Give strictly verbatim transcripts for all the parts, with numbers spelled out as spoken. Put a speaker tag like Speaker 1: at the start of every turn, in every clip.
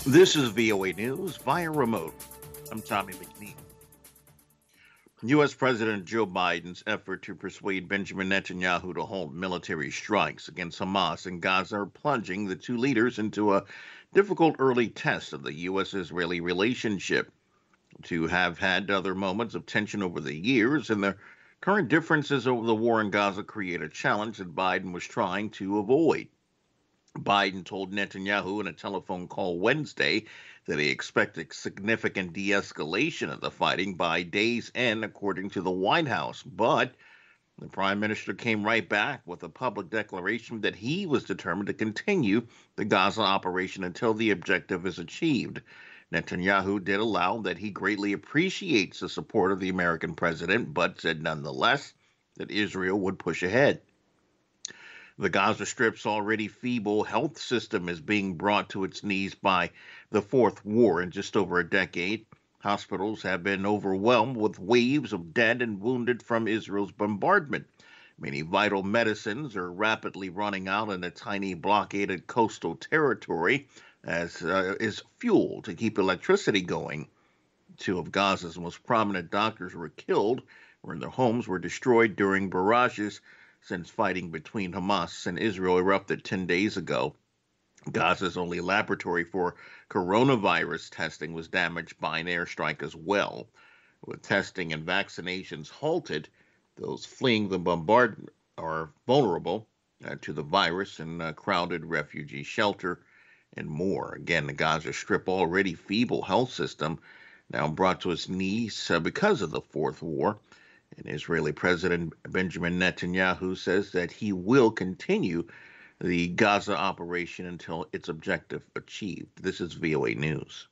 Speaker 1: This is V O A News via remote. I'm Tommy McNeil. U S. President Joe Biden's effort to persuade Benjamin Netanyahu to halt military strikes against Hamas in Gaza are plunging the two leaders into a difficult early test of the U S Israeli relationship. To have had other moments of tension over the years, and the current differences over the war in Gaza create a challenge that Biden was trying to avoid. Biden told Netanyahu in a telephone call Wednesday that he expected significant de escalation of the fighting by day's end, according to the White House. But the prime minister came right back with a public declaration that he was determined to continue the Gaza operation until the objective is achieved. Netanyahu did allow that he greatly appreciates the support of the American president, but said nonetheless that Israel would push ahead. The Gaza Strip's already feeble health system is being brought to its knees by the fourth war in just over a decade. Hospitals have been overwhelmed with waves of dead and wounded from Israel's bombardment. Many vital medicines are rapidly running out in a tiny blockaded coastal territory, as uh, is fuel to keep electricity going. Two of Gaza's most prominent doctors were killed, or their homes were destroyed during barrages since fighting between Hamas and Israel erupted ten days ago. Gaza's only laboratory for coronavirus testing was damaged by an airstrike as well. With testing and vaccinations halted, those fleeing the bombardment are vulnerable uh, to the virus in a crowded refugee shelter and more. Again, the Gaza Strip already feeble health system now brought to its knees uh, because of the fourth war. And Israeli President Benjamin Netanyahu says that he will continue the Gaza operation until its objective achieved. This is V O A News.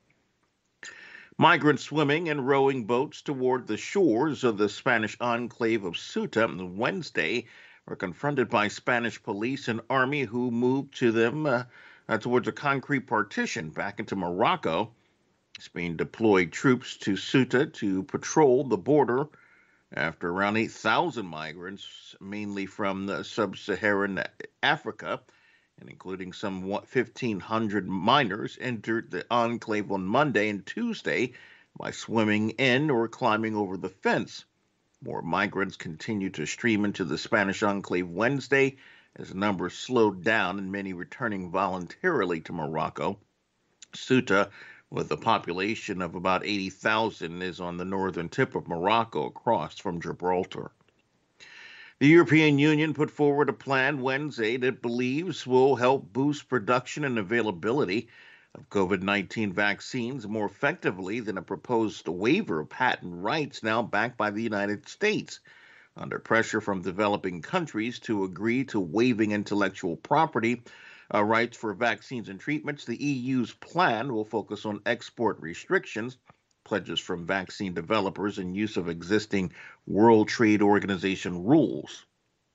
Speaker 1: Migrants swimming and rowing boats toward the shores of the Spanish enclave of Ceuta on Wednesday were confronted by Spanish police and army who moved to them uh, uh, towards a concrete partition back into Morocco. Spain deployed troops to Ceuta to patrol the border after around eight thousand migrants, mainly from the sub-Saharan Africa, and including some fifteen hundred minors, entered the enclave on Monday and Tuesday by swimming in or climbing over the fence. More migrants continued to stream into the Spanish enclave Wednesday as numbers slowed down and many returning voluntarily to Morocco. Ceuta, with a population of about eighty thousand, is on the northern tip of Morocco across from Gibraltar. The European Union put forward a plan Wednesday that it believes will help boost production and availability of COVID nineteen vaccines more effectively than a proposed waiver of patent rights now backed by the United States. Under pressure from developing countries to agree to waiving intellectual property Uh, rights for vaccines and treatments, the E U's plan will focus on export restrictions, pledges from vaccine developers, and use of existing World Trade Organization rules.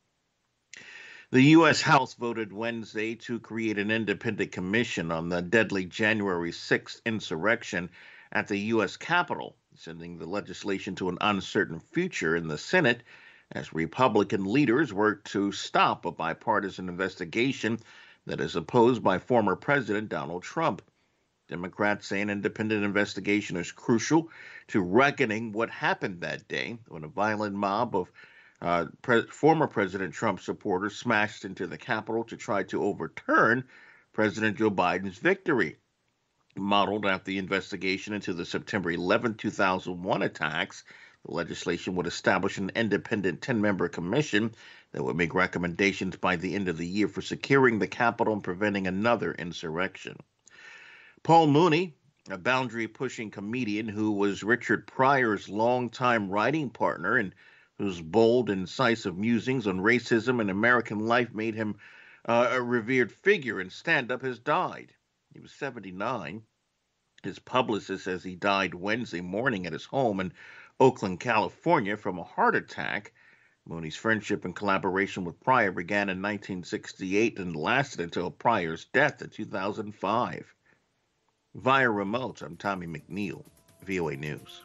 Speaker 1: The U S. House voted Wednesday to create an independent commission on the deadly January sixth insurrection at the U S. Capitol, sending the legislation to an uncertain future in the Senate as Republican leaders work to stop a bipartisan investigation that is opposed by former President Donald Trump. Democrats say an independent investigation is crucial to reckoning what happened that day when a violent mob of uh, pre- former President Trump supporters smashed into the Capitol to try to overturn President Joe Biden's victory. Modeled after the investigation into the September eleventh, two thousand one attacks, the legislation would establish an independent ten-member commission that would make recommendations by the end of the year for securing the Capitol and preventing another insurrection. Paul Mooney, a boundary-pushing comedian who was Richard Pryor's longtime writing partner and whose bold, incisive musings on racism and American life made him uh, a revered figure in stand-up, has died. He was seventy-nine. His publicist says he died Wednesday morning at his home in Oakland, California, from a heart attack. Mooney's friendship and collaboration with Pryor began in nineteen sixty-eight and lasted until Pryor's death in two thousand five. Via remote, I'm Tommy McNeil, V O A News.